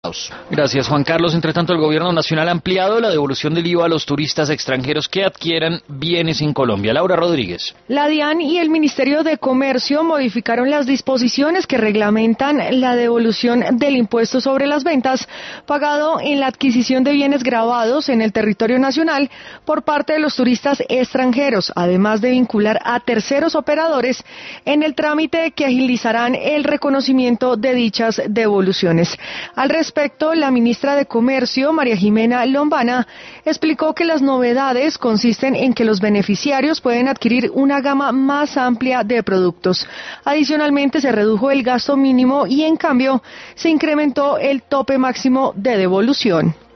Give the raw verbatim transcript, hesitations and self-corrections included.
Gracias, Juan Carlos. Entre tanto, el gobierno nacional ha ampliado la devolución del I V A a los turistas extranjeros que adquieran bienes en Colombia. Laura Rodríguez. La DIAN y el Ministerio de Comercio modificaron las disposiciones que reglamentan la devolución del impuesto sobre las ventas pagado en la adquisición de bienes grabados en el territorio nacional por parte de los turistas extranjeros, además de vincular a terceros operadores en el trámite que agilizarán el reconocimiento de dichas devoluciones. Al respecto, la ministra de Comercio, María Jimena Lombana, explicó que las novedades consisten en que los beneficiarios pueden adquirir una gama más amplia de productos. Adicionalmente, se redujo el gasto mínimo y, en cambio, se incrementó el tope máximo de devolución.